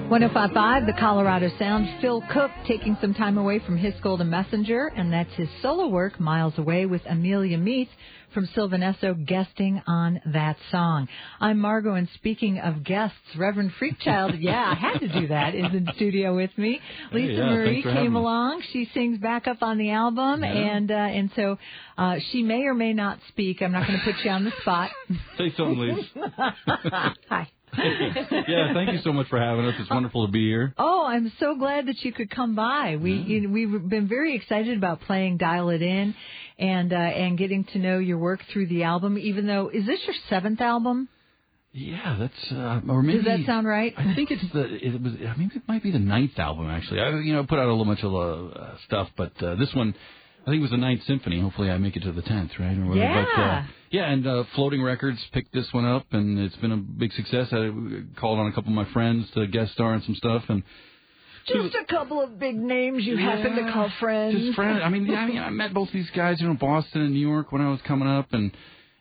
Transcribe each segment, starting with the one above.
105.5, the Colorado Sound. Phil Cook taking some time away from His Golden Messenger, and that's his solo work, Miles Away, with Amelia Meath from Sylvanesso guesting on that song. I'm Margot, and speaking of guests, Reverend Freakchild, I had to do that, is in studio with me. Lisa Marie came along. She sings backup on the album, and so she may or may not speak. I'm not going to put you on the spot. Say something, Lisa. Hi. Thank you so much for having us. It's wonderful to be here. Oh, I'm so glad that you could come by. We've been very excited about playing Dial It In and getting to know your work through the album, even though, is this your 7th album? Yeah, that's or maybe. Does that sound right? I think it might be the 9th album actually. I put out a little bunch of stuff, but this one, I think it was the 9th Symphony. Hopefully I make it to the 10th, right? Or yeah. But, Floating Records picked this one up, and it's been a big success. I called on a couple of my friends to guest star on some stuff, and just a couple of big names you happen to call friends. Just friends. I mean, I met both these guys, in Boston and New York when I was coming up, and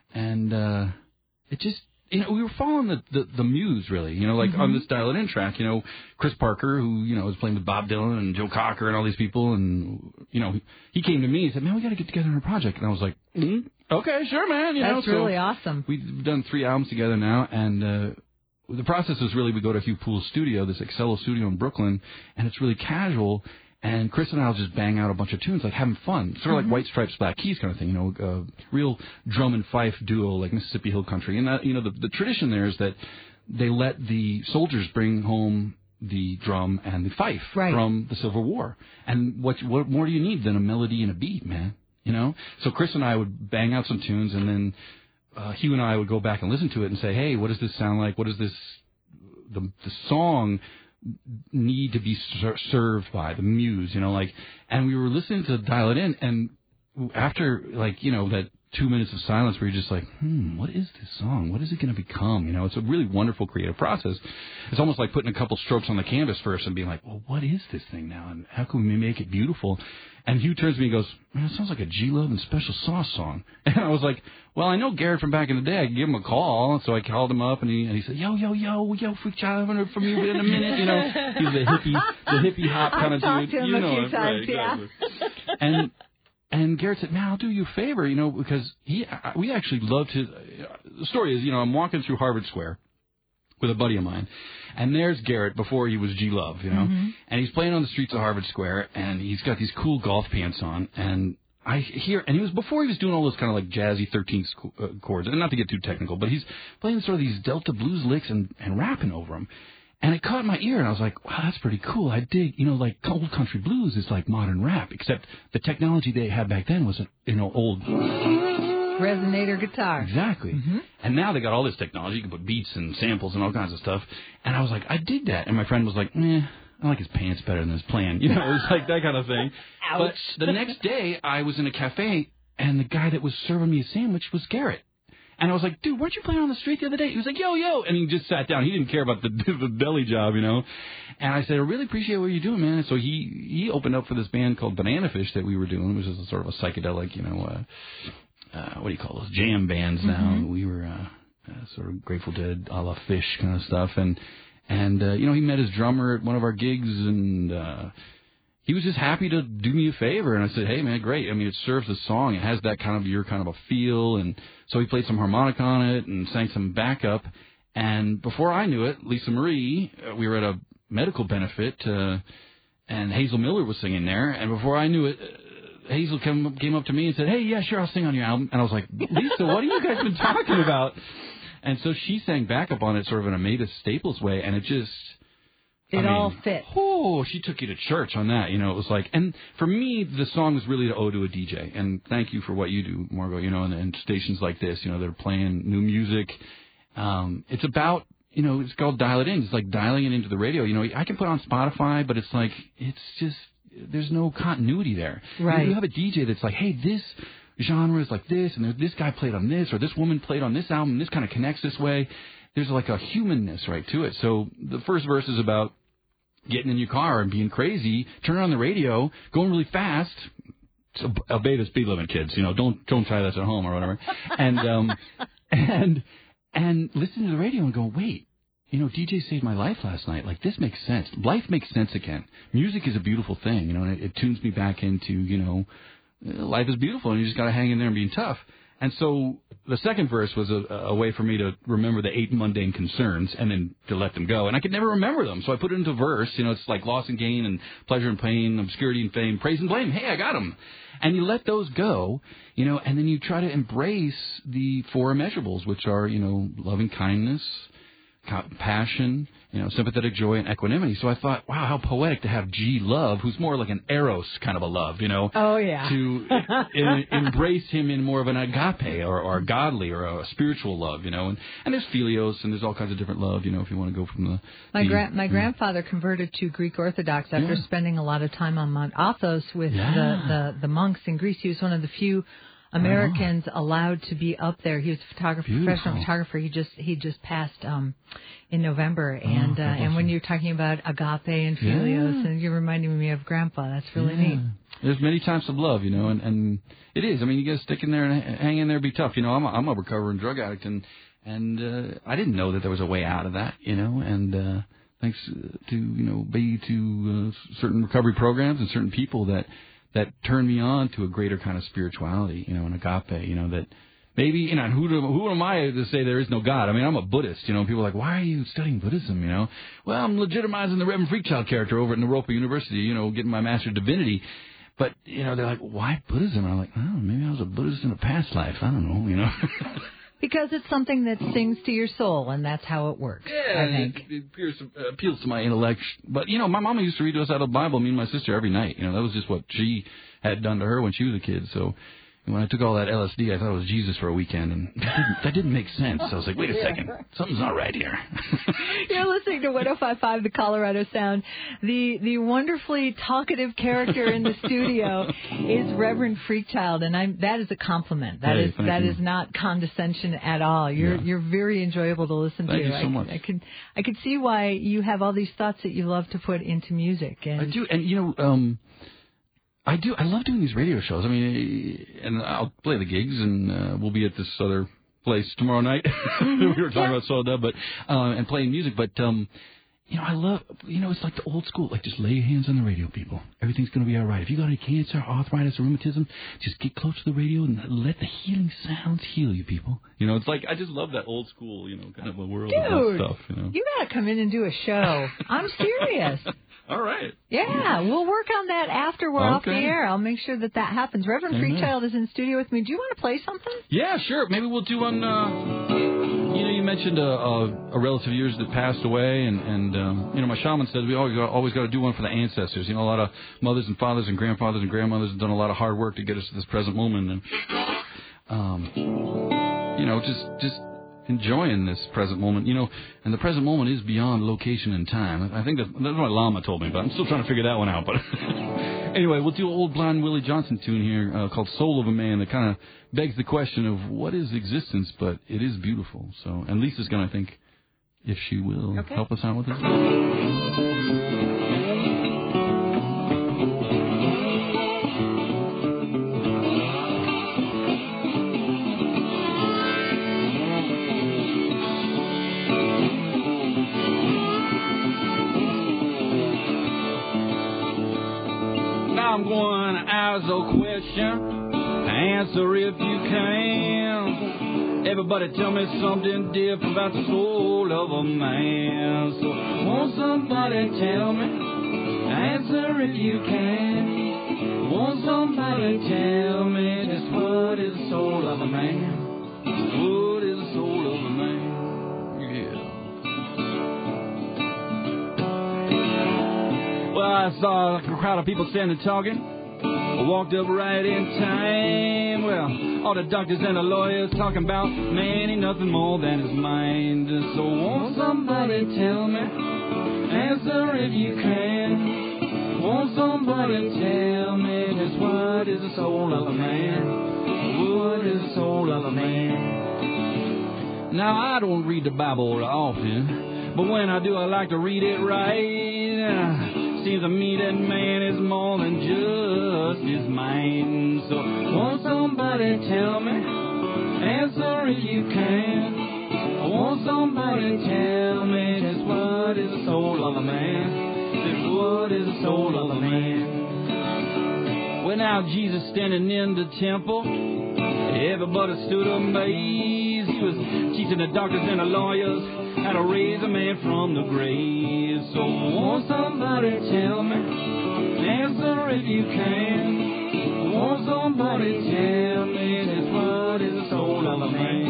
it just. We were following the muse, really, on this Dial It In track, Chris Parker, who, was playing with Bob Dylan and Joe Cocker and all these people. And, he came to me and said, man, we got to get together on a project. And I was like, okay, sure, man. That's really awesome. We've done 3 albums together now. And the process is really we go to Hugh Poole's studio, this Excello studio in Brooklyn, and it's really casual. And Chris and I will just bang out a bunch of tunes, like having fun, sort of like White Stripes, Black Keys kind of thing, real drum and fife duo like Mississippi Hill Country. And that, the tradition there is that they let the soldiers bring home the drum and the fife from the Civil War. And what more do you need than a melody and a beat, man? So Chris and I would bang out some tunes, and then Hugh and I would go back and listen to it and say, hey, what does this sound like? What does the song need to be served by the muse, and we were listening to Dial It In, and after that 2 minutes of silence where you're just like, what is this song? What is it going to become? It's a really wonderful creative process. It's almost like putting a couple strokes on the canvas first and being like, well, what is this thing now? And how can we make it beautiful? And Hugh turns to me and goes, man, it sounds like a G Love and Special Sauce song. And I was like, well, I know Garrett from back in the day. I could give him a call. So I called him up, and he said, yo, Freakchild, I haven't heard from you in a minute. He's the hippie hop kind of dude. I've talked to him a few times, exactly. And Garrett said, man, I'll do you a favor, because we actually loved his. The story is, I'm walking through Harvard Square with a buddy of mine, and there's Garrett before he was G Love, and he's playing on the streets of Harvard Square, and he's got these cool golf pants on, and I hear, and he was before he was doing all those kind of like jazzy 13th chords, and not to get too technical, but he's playing sort of these Delta blues licks and rapping over them. And it caught my ear, and I was like, wow, that's pretty cool. I dig, like old country blues is like modern rap, except the technology they had back then was, old resonator guitar. Exactly. And now they got all this technology. You can put beats and samples and all kinds of stuff. And I was like, I dig that. And my friend was like, I like his pants better than his playing. It was like that kind of thing. Ouch. But the next day, I was in a cafe, and the guy that was serving me a sandwich was Garrett. And I was like, dude, weren't you playing on the street the other day? He was like, yo. And he just sat down. He didn't care about the deli job, And I said, I really appreciate what you're doing, man. And so he opened up for this band called Banana Fish that we were doing, which is a sort of a psychedelic, what do you call those, jam bands now. We were sort of Grateful Dead a la Fish kind of stuff. And he met his drummer at one of our gigs, and he was just happy to do me a favor. And I said, hey, man, great. I mean, it serves the song. It has that kind of your kind of a feel. And so he played some harmonica on it and sang some backup. And before I knew it, Lisa Marie, we were at a medical benefit, and Hazel Miller was singing there. And before I knew it, Hazel came up to me and said, hey, yeah, sure, I'll sing on your album. And I was like, Lisa, what have you guys been talking about? And so she sang backup on it sort of in a Mavis Staples way, and it just... It all fit. Oh, she took you to church on that, It was like, and for me, the song was really to owe to a DJ. And thank you for what you do, Margot, and stations like this, they're playing new music. It's about, it's called Dial It In. It's like dialing it into the radio. I can put on Spotify, but it's like, it's just, there's no continuity there. Right. You have a DJ that's like, hey, this genre is like this, and this guy played on this, or this woman played on this album, and this kind of connects this way. There's like a humanness right to it. So the first verse is about getting in your car and being crazy, turning on the radio, going really fast. So obey the speed limit, kids. Don't try this at home or whatever. And listen to the radio and go, wait, DJ saved my life last night. Like, this makes sense. Life makes sense again. Music is a beautiful thing, and it tunes me back into, life is beautiful, and you just got to hang in there and be tough. And so the second verse was a way for me to remember the 8 mundane concerns and then to let them go. And I could never remember them, so I put it into verse. It's like loss and gain and pleasure and pain, obscurity and fame, praise and blame. Hey, I got them. And you let those go, and then you try to embrace the 4 immeasurables, which are, loving kindness, passion, sympathetic joy and equanimity. So I thought, wow, how poetic to have G Love, who's more like an eros kind of a love, Oh, yeah. to embrace him in more of an agape or a godly or a spiritual love, and there's philios and there's all kinds of different love, if you want to go from the... My grandfather converted to Greek Orthodox after spending a lot of time on Mount Athos with the monks in Greece. He was one of the few Americans allowed to be up there. He was a photographer, professional photographer. He just passed in November, and when you're talking about agape and philios, and you're reminding me of Grandpa. That's really neat. There's many types of love, and it is. I mean, you got to stick in there and hang in there, and be tough. I'm a recovering drug addict, and I didn't know that there was a way out of that, and thanks to certain recovery programs and certain people that turned me on to a greater kind of spirituality, and agape, that maybe, and who am I to say there is no God? I mean, I'm a Buddhist, people are like, why are you studying Buddhism, Well, I'm legitimizing the Reverend Freakchild character over at Naropa University, getting my Master of Divinity. But, they're like, why Buddhism? And I'm like, oh, maybe I was a Buddhist in a past life. I don't know, Because it's something that sings to your soul, and that's how it works, I think. It appeals to my intellect. But, my mama used to read to us out of the Bible, me and my sister, every night. That was just what she had done to her when she was a kid. So when I took all that LSD, I thought it was Jesus for a weekend, and that didn't make sense. So I was like, wait a second, something's not right here. You're listening to 105.5 The Colorado Sound. The wonderfully talkative character in the studio is Reverend Freakchild, and that is a compliment. That is not condescension at all. You're very enjoyable to listen to. Thank you so much. I could see why you have all these thoughts that you love to put into music. And I do, and I do. I love doing these radio shows. I mean, and I'll play the gigs, and we'll be at this other place tomorrow night. We were talking about Soul Dub, but and playing music. But I love. It's like the old school. Like, just lay your hands on the radio, people. Everything's going to be all right. If you got any cancer, arthritis, or rheumatism, just get close to the radio and let the healing sounds heal you, people. It's like, I just love that old school, kind of a world of that stuff. You got to come in and do a show. I'm serious. All right. Yeah, we'll work on that after we're off the air. I'll make sure that happens. Reverend Freakchild is in studio with me. Do you want to play something? Yeah, sure. Maybe we'll do one. You mentioned a relative of yours that passed away, and my shaman said we always got to do one for the ancestors. A lot of mothers and fathers and grandfathers and grandmothers have done a lot of hard work to get us to this present moment, and just enjoying this present moment, and the present moment is beyond location and time. I think that's what my Lama told me, but I'm still trying to figure that one out. But anyway, we'll do an old Blind Willie Johnson tune here called Soul of a Man that kind of begs the question of what is existence, but it is beautiful. So, and Lisa's going to, I think, if she will, help us out with this. I'm going to ask a question, answer if you can. Everybody tell me something different about the soul of a man. So won't somebody tell me, answer if you can. Won't somebody tell me just what is the soul of a man? What is the soul of a man? Well, I saw a crowd of people standing talking. I walked up right in time. Well, all the doctors and the lawyers talking about man ain't nothing more than his mind. So won't somebody tell me, answer if you can. Won't somebody tell me just what is the soul of a man? What is the soul of a man? Now, I don't read the Bible often, but when I do, I like to read it right. Seems to me that man is more than just his mind. So won't somebody tell me, answer if you can. Won't somebody tell me of a man? Said, what is the soul of a man? Well, now Jesus standing in the temple, everybody stood amazed. He was teaching the doctors and the lawyers how to raise a man from the grave. So won't somebody tell me, answer if you can. Won't somebody tell me just what is the soul of a man?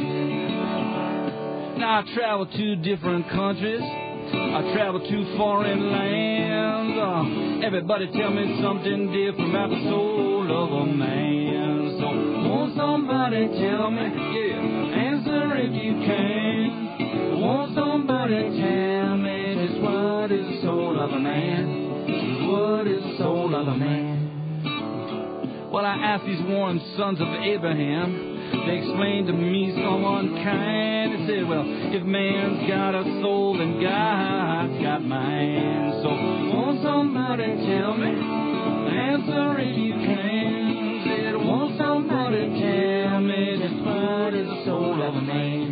Now I traveled to different countries, I traveled to foreign lands. Everybody tell me something different about the soul of a man. So won't somebody tell me, answer if you can. Won't somebody tell me just what is the soul of a man? What is the soul of a man? Well, I asked these warm sons of Abraham. They explained to me so unkind. They said, well, if man's got a soul, then God's got mine. So won't somebody tell me, answer if you can. Said, won't somebody tell me just what is the soul of a man?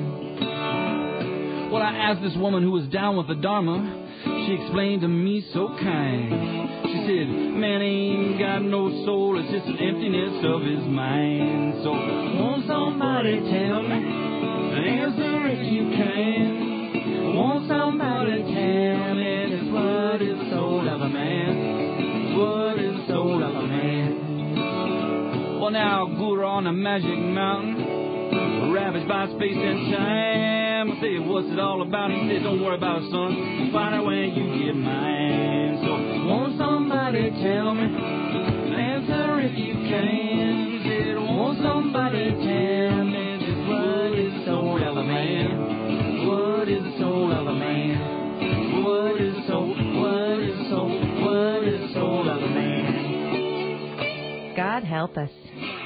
Well, I asked this woman who was down with the Dharma. She explained to me so kind. She said, man ain't got no soul, it's just an emptiness of his mind. So won't somebody tell me, answer if you can. Won't somebody tell me just what is the soul of a man? What is the soul of a man? Well, now Guru on a magic mountain, ravaged by space and time. I say, what's it all about? He said, don't worry about it, son. You'll find out when you get mine. So won't somebody tell me, answer if you can. He said, won't somebody tell me just what is the soul of a man? What is the soul of a man? What is the soul? What is the soul? What is the soul of a man? God help us.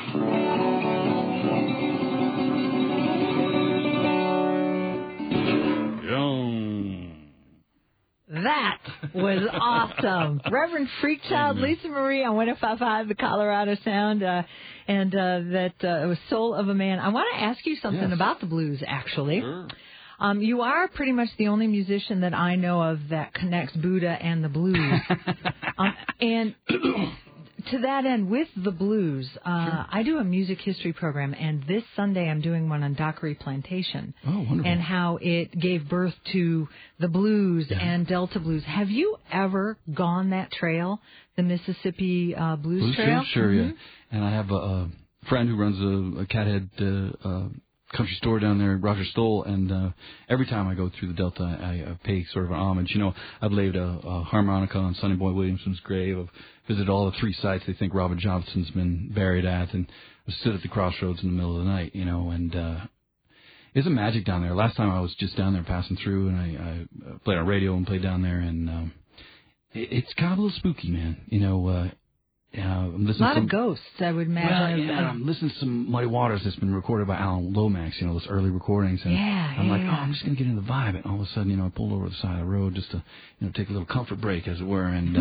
That was awesome. Reverend Freakchild, Lisa Marie on 105.5, the Colorado Sound, and that was Soul of a Man. I want to ask you something about the blues, actually. Sure. You are pretty much the only musician that I know of that connects Buddha and the blues. And to that end, with the blues, I do a music history program, and this Sunday I'm doing one on Dockery Plantation. Oh, wonderful. And how it gave birth to the blues and Delta blues. Have you ever gone that trail, the Mississippi Blues Trail? Sure, yeah. And I have a friend who runs a Cathead country store down there, Roger Stoll, and every time I go through the Delta, I pay sort of an homage. You know, I've laid a harmonica on Sonny Boy Williamson's grave. I've visited all the 3 sites they think Robert Johnson's been buried at, and I stood at the crossroads in the middle of the night, you know, and there's a magic down there. Last time I was just down there passing through, and I played on radio and played down there, and it's kind of a little spooky, man. You know, I'm listening a lot of ghosts, I would imagine. Well, I'm listening to some Muddy Waters that's been recorded by Alan Lomax, you know, those early recordings. And I'm like, I'm just going to get into the vibe. And all of a sudden, you know, I pulled over to the side of the road just to, you know, take a little comfort break, as it were. And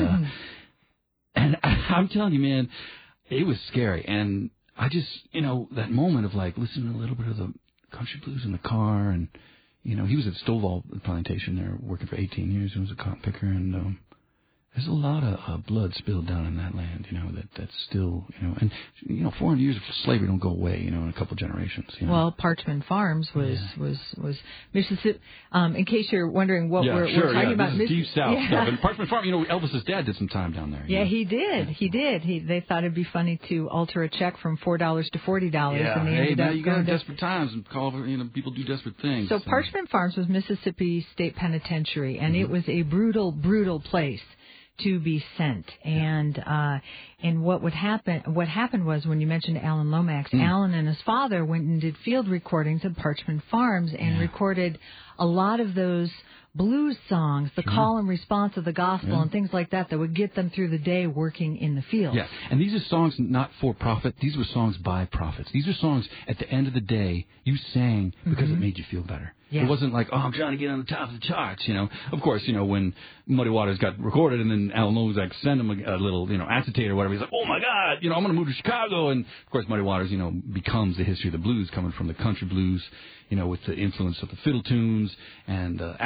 and I'm telling you, man, it was scary. And I just, you know, that moment of like listening to a little bit of the country blues in the car. And, you know, he was at Stovall Plantation there working for 18 years. He was a cotton picker. And there's a lot of blood spilled down in that land, you know, that's still, you know, and, you know, 400 years of slavery don't go away, you know, in a couple generations. You know? Well, Parchman Farms was Mississippi. In case you're wondering what we're talking about. This is deep south stuff. And Parchman Farm, you know, Elvis's dad did some time down there. Yeah, he did. They thought it'd be funny to alter a check from $4 to $40. Yeah, and they hey, ended now up you got desperate times and call, you know, people do desperate things. So Parchman Farms was Mississippi State Penitentiary, and it was a brutal, brutal place to be sent. And what happened was, when you mentioned Alan Lomax, Alan and his father went and did field recordings at Parchman Farms and recorded a lot of those blues songs, the call and response of the gospel and things like that would get them through the day working in the field. Yeah, and these are songs not for profit. These were songs by prophets. These are songs, at the end of the day, you sang because it made you feel better. Yeah. It wasn't like, I'm trying to get on the top of the charts, you know. Of course, you know, when Muddy Waters got recorded and then Alan Lomax sent him a little, you know, acetate or whatever, he's like, oh, my God, you know, I'm going to move to Chicago. And, of course, Muddy Waters, you know, becomes the history of the blues, coming from the country blues, you know, with the influence of the fiddle tunes and African rhythms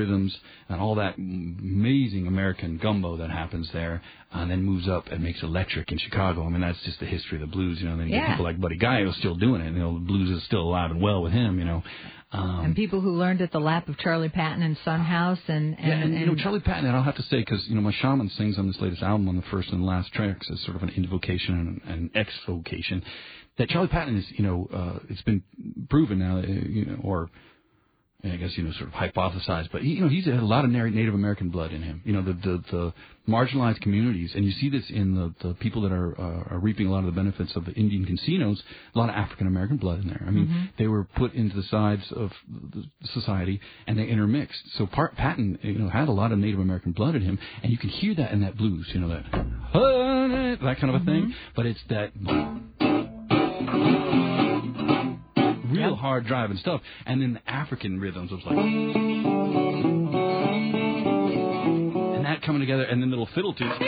rhythms and all that amazing American gumbo that happens there, and then moves up and makes electric in Chicago. I mean, that's just the history of the blues, you know. And then you get people like Buddy Guy who's still doing it. You know, the blues is still alive and well with him, you know. And people who learned at the lap of Charlie Patton and Son House and you know, Charlie Patton, and I'll have to say, because, you know, my shaman sings on this latest album on the first and last tracks as sort of an invocation and an exvocation, that Charlie Patton is, you know, it's been proven now, you know, or I guess, you know, sort of hypothesized, but you know, he's had a lot of Native American blood in him. You know, the marginalized communities, and you see this in the people that are reaping a lot of the benefits of the Indian casinos. A lot of African American blood in there. I mean, they were put into the sides of the society, and they intermixed. So Patton, you know, had a lot of Native American blood in him, and you can hear that in that blues. You know, that kind of a thing. But it's that real hard driving stuff, and then the African rhythms was like, and that coming together, and then little fiddle tunes,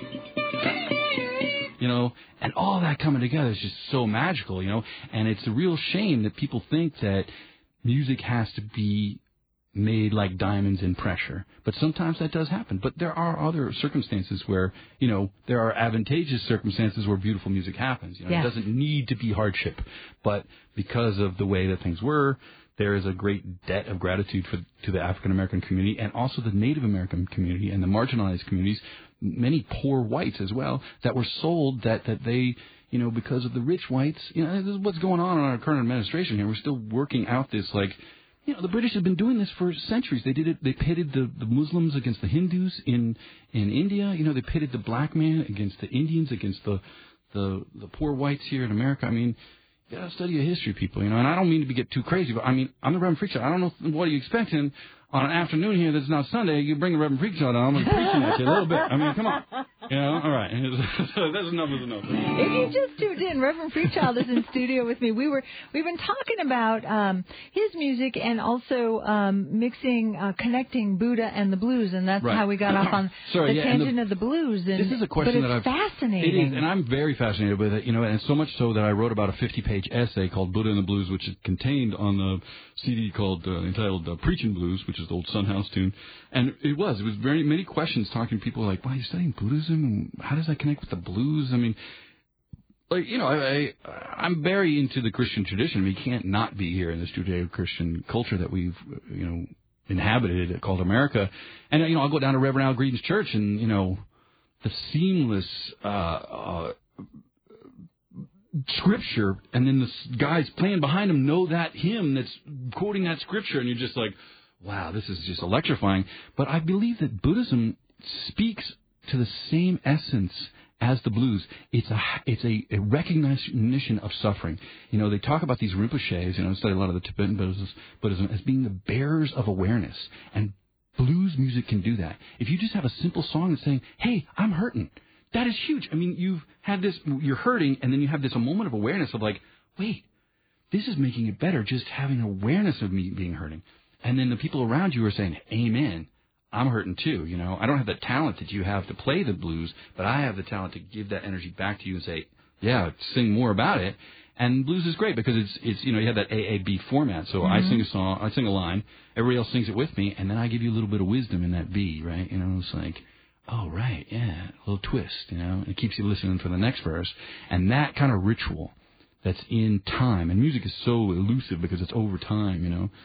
you know, and all that coming together is just so magical, you know. And it's a real shame that people think that music has to be made like diamonds in pressure. But sometimes that does happen. But there are other circumstances where, you know, there are advantageous circumstances where beautiful music happens. You know, It doesn't need to be hardship. But because of the way that things were, there is a great debt of gratitude to the African American community, and also the Native American community and the marginalized communities, many poor whites as well, that were sold that they, you know, because of the rich whites, you know, this is what's going on in our current administration here. We're still working out this, like, you know, the British have been doing this for centuries. They did it. They pitted the Muslims against the Hindus in India. You know, they pitted the black man against the Indians, against the poor whites here in America. I mean, you gotta study a history, people. You know, and I don't mean to get too crazy, but I mean, I'm the Reverend Freakshow. I don't know what are you expecting on an afternoon here that's not Sunday. You bring the Reverend Freakshow down. I'm going to preach at you a little bit. I mean, come on. You know, all right. That's enough is enough. If you just tuned in, Reverend Freakshow is in studio with me. We've been talking about his music and also connecting Buddha and the blues, and that's how we got off on the tangent of the blues. And, this is a question but it's fascinating. It is, and I'm very fascinated with it. You know, and so much so that I wrote about a 50-page essay called Buddha and the Blues, which is contained on the CD entitled Preaching Blues, which is the old Son House tune. And it was very many questions talking to people like, why are you studying Buddhism? And how does that connect with the blues? I mean, like, you know, I'm very into the Christian tradition. I mean, you can't not be here in this Judeo-Christian culture that we've, you know, inhabited, called America. And, you know, I'll go down to Reverend Al Green's church and, you know, the seamless scripture, and then the guys playing behind him know that hymn that's quoting that scripture, and you're just like, wow, this is just electrifying. But I believe that Buddhism speaks to the same essence as the blues. It's a recognition of suffering. You know, they talk about these Rinpoches, you know, I study a lot of the Tibetan Buddhism as being the bearers of awareness, and blues music can do that. If you just have a simple song that's saying, hey, I'm hurting, that is huge. I mean, you've had this, you're hurting, and then you have this a moment of awareness of like, wait, this is making it better, just having awareness of me being hurting. And then the people around you are saying, amen, I'm hurting too. You know, I don't have the talent that you have to play the blues, but I have the talent to give that energy back to you and say, yeah, sing more about it. And blues is great because it's you know, you have that AAB format. So I sing a song, I sing a line, everybody else sings it with me, and then I give you a little bit of wisdom in that B, right? You know, it's like, oh, right, yeah, a little twist, you know, and it keeps you listening for the next verse. And that kind of ritual that's in time, and music is so elusive because it's over time, you know,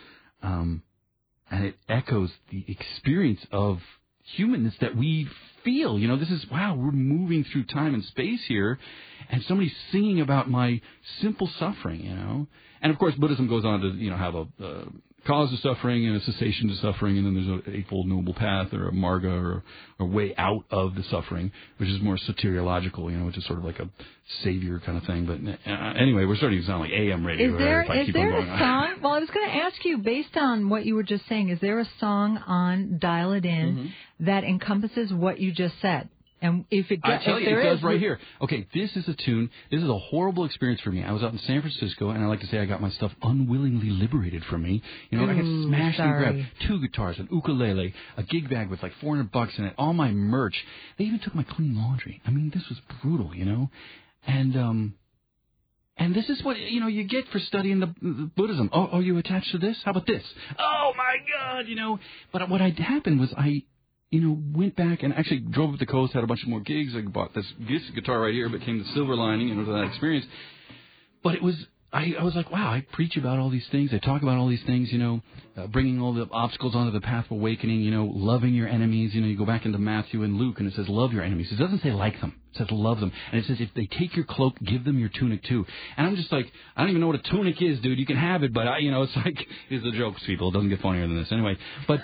and it echoes the experience of humanness that we feel. You know, this is, wow, we're moving through time and space here, and somebody's singing about my simple suffering, you know. And, of course, Buddhism goes on to, you know, have a cause of suffering and a cessation to suffering, and then there's an Eightfold Noble Path or a marga or a way out of the suffering, which is more soteriological, you know, which is sort of like a savior kind of thing. But anyway, we're starting to sound like AM radio. Is there a song? Well, I was going to ask you, based on what you were just saying, is there a song on Dial It In that encompasses what you just said? And if it does, I tell you, it does right here. Okay, this is a tune. This is a horrible experience for me. I was out in San Francisco, and I like to say I got my stuff unwillingly liberated from me. You know, I got smashed and grabbed 2 guitars, an ukulele, a gig bag with like $400 in it, all my merch. They even took my clean laundry. I mean, this was brutal, you know. And And this is what, you get for studying the Buddhism. Oh, are you attached to this? How about this? Oh, my God, But what happened was I went back and actually drove up the coast, had a bunch of more gigs. I bought this guitar right here, became the silver lining, to that experience. But it was, I was like, wow, I preach about all these things. I talk about all these things, bringing all the obstacles onto the path of awakening, loving your enemies. You go back into Matthew and Luke, and it says love your enemies. It doesn't say like them. It says love them. And it says if they take your cloak, give them your tunic too. And I'm just like, I don't even know what a tunic is, dude. You can have it, but it's like, it's a joke, people. It doesn't get funnier than this. Anyway, but,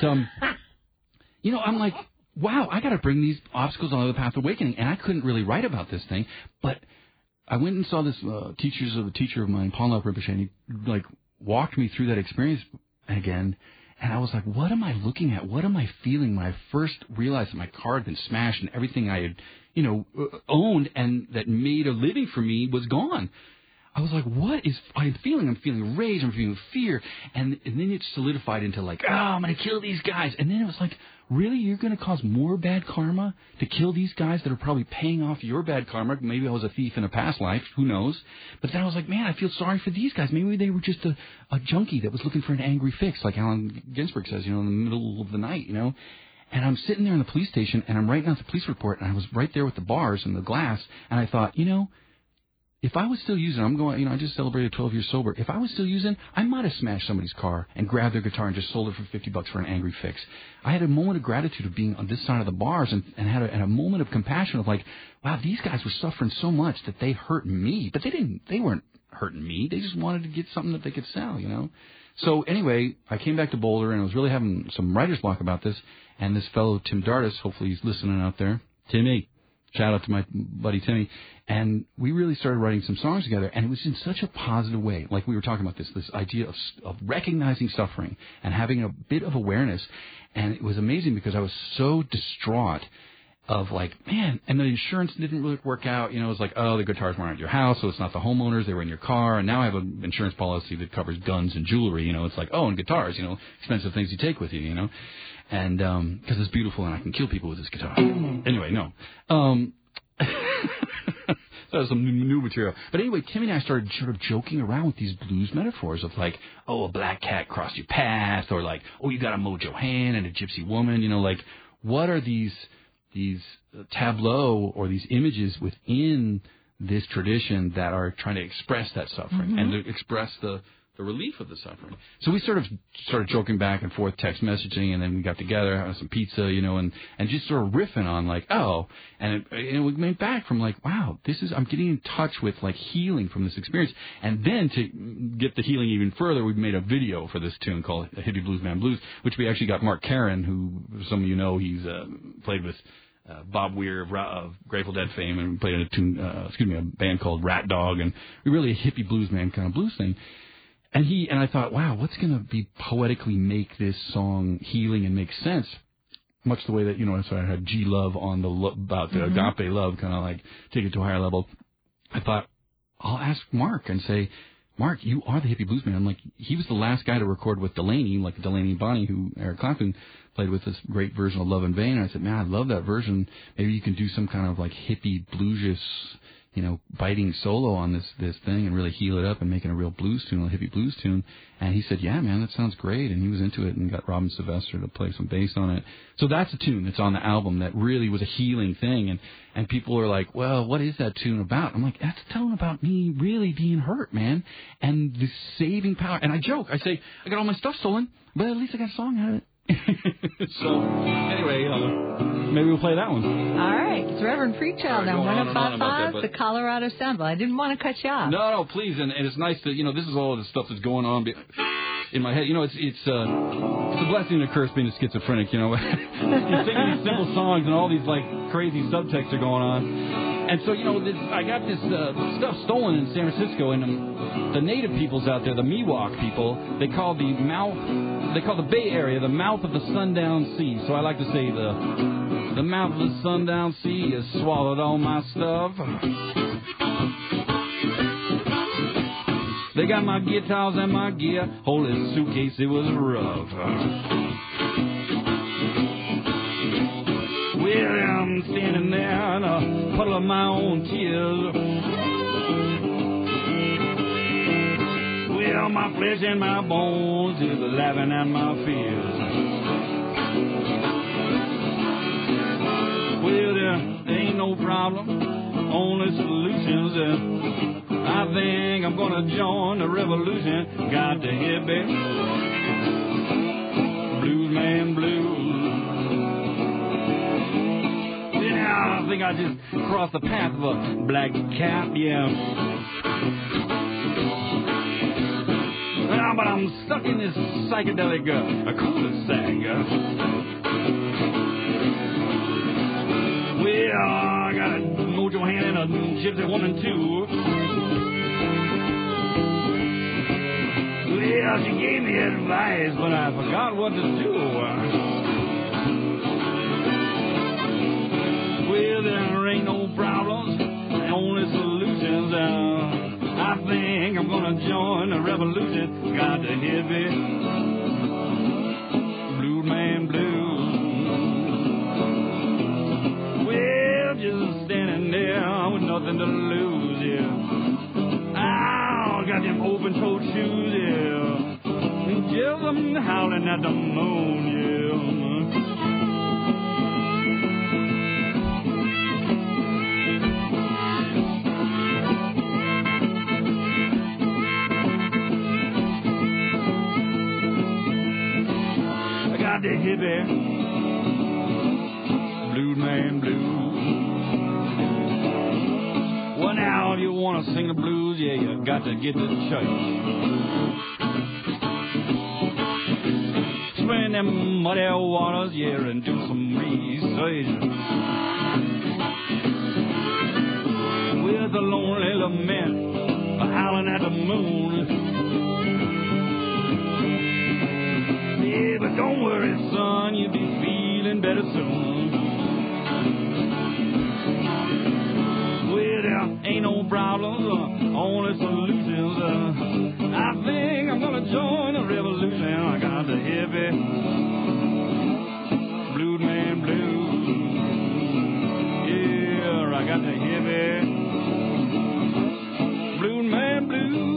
I'm like, wow, I got to bring these obstacles onto the path of awakening. And I couldn't really write about this thing, but I went and saw this teacher of mine, Paul Rinpoche, and he walked me through that experience again, and I was like, what am I looking at? What am I feeling when I first realized that my car had been smashed and everything I had, owned and that made a living for me was gone? I was like, what is I'm feeling? I'm feeling rage. I'm feeling fear. And then it solidified into I'm going to kill these guys. And then it was like, really? You're going to cause more bad karma to kill these guys that are probably paying off your bad karma? Maybe I was a thief in a past life. Who knows? But then I was like, man, I feel sorry for these guys. Maybe they were just a junkie that was looking for an angry fix, like Allen Ginsberg says, in the middle of the night, And I'm sitting there in the police station, and I'm writing out the police report, and I was right there with the bars and the glass, and I thought, if I was still using, I just celebrated 12 years sober. If I was still using, I might have smashed somebody's car and grabbed their guitar and just sold it for $50 for an angry fix. I had a moment of gratitude of being on this side of the bars and had a moment of compassion of wow, these guys were suffering so much that they hurt me. But they weren't hurting me. They just wanted to get something that they could sell, So anyway, I came back to Boulder and I was really having some writer's block about this. And this fellow, Tim Dardis, hopefully he's listening out there. Timmy. Shout out to my buddy Timmy. And we really started writing some songs together, and it was in such a positive way. Like we were talking about this idea of recognizing suffering and having a bit of awareness. And it was amazing because I was so distraught of man, and the insurance didn't really work out. It was the guitars weren't at your house, so it's not the homeowners, they were in your car. And now I have an insurance policy that covers guns and jewelry. It's and guitars, expensive things you take with you, And, because it's beautiful and I can kill people with this guitar. Anyway, no. So that was some new material. But anyway, Timmy and I started sort of joking around with these blues metaphors of a black cat crossed your path, or you got a mojo hand and a gypsy woman, what are these tableau or these images within this tradition that are trying to express that suffering and to express the relief of the suffering. So we sort of started joking back and forth, text messaging, and then we got together, having some pizza, and just sort of riffing on and we went back from wow, I'm getting in touch with healing from this experience. And then to get the healing even further, we made a video for this tune called Hippie Blues Man Blues, which we actually got Mark Karen, who some of you know, he's played with Bob Weir of Grateful Dead fame, and played in a band called Rat Dog, and we really a hippie blues man kind of blues thing. And I thought, wow, what's going to be poetically make this song healing and make sense? Much the way that, so I had G Love on about the agape love, kind of take it to a higher level. I thought, I'll ask Mark and say, Mark, you are the hippie blues man. He was the last guy to record with Delaney, Delaney and Bonnie, who Eric Clapton played with this great version of Love in Vain. And I said, man, I love that version. Maybe you can do some kind of hippie bluesish, biting solo on this thing and really heal it up and making a real blues tune, a hippie blues tune. And he said, yeah, man, that sounds great. And he was into it and got Robin Sylvester to play some bass on it. So that's a tune that's on the album that really was a healing thing. And people are like, well, what is that tune about? I'm like, that's a tune about me really being hurt, man. And the saving power. And I joke, I say, I got all my stuff stolen, but at least I got a song out of it. So, anyway, maybe we'll play that one. All right. It's Reverend Freechild on 105.5, the Colorado Sound. I didn't want to cut you off. No, please. And it's nice that, this is all the stuff that's going on in my head. It's a blessing and a curse being a schizophrenic, You're singing these simple songs and all these, crazy subtexts are going on. And so, I got this stuff stolen in San Francisco, and the native peoples out there, the Miwok people, they call the Bay Area the mouth of the sundown sea. So I like to say the mouth of the sundown sea has swallowed all my stuff. They got my guitars and my gear, holy suitcase, it was rough. Well, I'm standing there in a puddle of my own tears. my flesh and my bones is laughing at my fears. Well, there ain't no problem, only solutions. I think I'm gonna join the revolution. Got the hippie, blues man blues. Yeah, I think I just crossed the path of a black cat, yeah. Well, but I'm stuck in this psychedelic cul-de-sac. Well, I got a mojo hand and a gypsy woman too. Well, she gave me advice, but I forgot what to do. Well, there ain't no problems, only solutions. I think I'm gonna join the revolution. Got the hippie, blues man blues. Well, just standing there with nothing to lose, yeah. Oh, got them open-toed shoes, yeah. Just I'm howling at the moon, yeah. The hippie, blues man blues. Well, now if you want to sing the blues, yeah, you got to get to church. Swim them muddy waters, yeah, and do some research. With a lonely lament, howling at the moon. Yeah, but don't worry, son, you'll be feeling better soon. Well, there ain't no problems, only solutions. I think I'm gonna join the revolution. I got the hippie, blues man blues. Yeah, I got the hippie, blues man blues.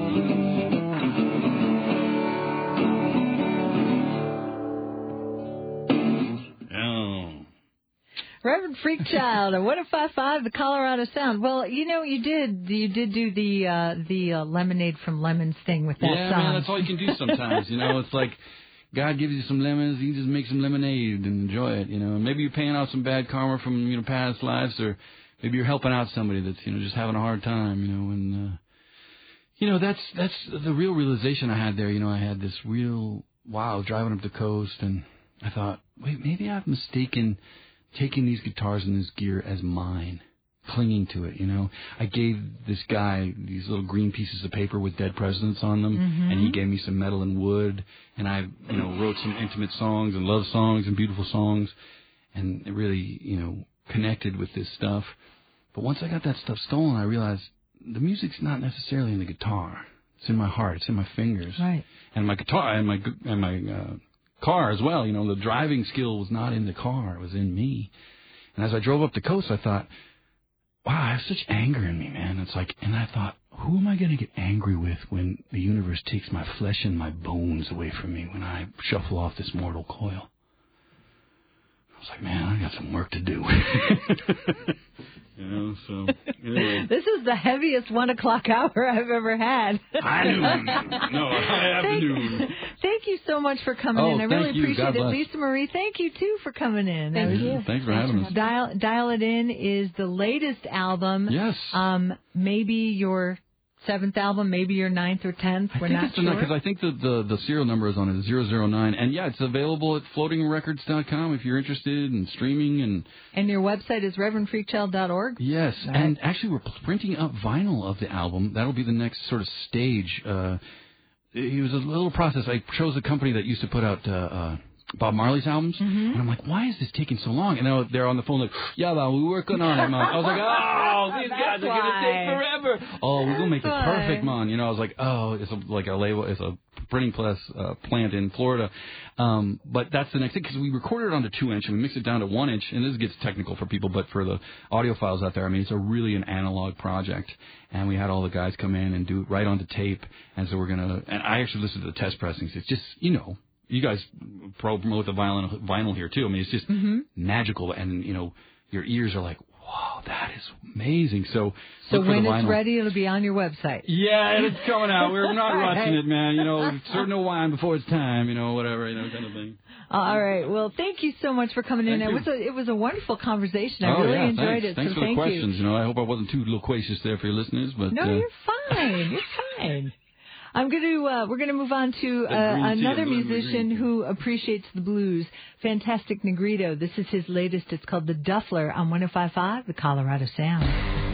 Reverend Freakchild, 105.5, the Colorado Sound. Well, you know, you did do the lemonade from lemons thing with that song. Yeah, man, that's all you can do sometimes. You know, it's like God gives you some lemons, you just make some lemonade and enjoy it. You know, and maybe you're paying out some bad karma from past lives, or maybe you're helping out somebody that's just having a hard time. And that's the real realization I had there. You know, I had this real driving up the coast, and I thought, wait, maybe I've mistaken taking these guitars and this gear as mine, clinging to it, I gave this guy these little green pieces of paper with dead presidents on them, and he gave me some metal and wood, and I, wrote some intimate songs and love songs and beautiful songs, and it really, connected with this stuff. But once I got that stuff stolen, I realized the music's not necessarily in the guitar. It's in my heart. It's in my fingers. Right. And my guitar and my car as well. The driving skill was not in the car. It was in me. And as I drove up the coast, I thought, wow, I have such anger in me, man. It's like, and I thought, who am I going to get angry with when the universe takes my flesh and my bones away from me when I shuffle off this mortal coil? I was like, man, I got some work to do. So anyway. This is the heaviest 1 o'clock hour I've ever had. High afternoon. Thank you so much for coming in. I really appreciate it. Bless. Lisa Marie, thank you too for coming in. Thank you. Thanks for having us. Dial It In is the latest album. Yes. Maybe your 7th album, maybe your 9th or 10th. We're not sure. Because I think the serial number is on it, 009. And, yeah, it's available at floatingrecords.com if you're interested in streaming. And your website is reverendfreakchild.org? Yes. Right. And actually we're printing up vinyl of the album. That'll be the next sort of stage. It was a little process. I chose a company that used to put out Bob Marley's albums, and I'm like, why is this taking so long? And they're on the phone like, yeah, well, we're working on it, man. I was like, oh, these guys are going to take forever. Oh, we're going to make this perfect, man. You know, I was like, oh, it's a printing press plant in Florida. But that's the next thing, because we recorded it onto 2-inch and we mixed it down to 1-inch, and this gets technical for people, but for the audiophiles out there, I mean, it's really an analog project. And we had all the guys come in and do it right onto tape, and so and I actually listened to the test pressings. It's just, you know, you guys promote the vinyl here too. I mean, it's just magical, and you know, your ears are like, "Wow, that is amazing." So when it's ready, it'll be on your website. Yeah, and it's coming out. We're not rushing it, man. You know, serve no wine before it's time. You know, whatever, you know, kind of thing. All right. Well, thank you so much for coming in. It was a wonderful conversation. I really enjoyed it. Thanks for the questions. You know, I hope I wasn't too loquacious there for your listeners, but no, you're fine. You're fine. We're gonna move on to another musician who appreciates the blues, Fantastic Negrito. This is his latest. It's called The Duffler on 105.5, the Colorado Sound.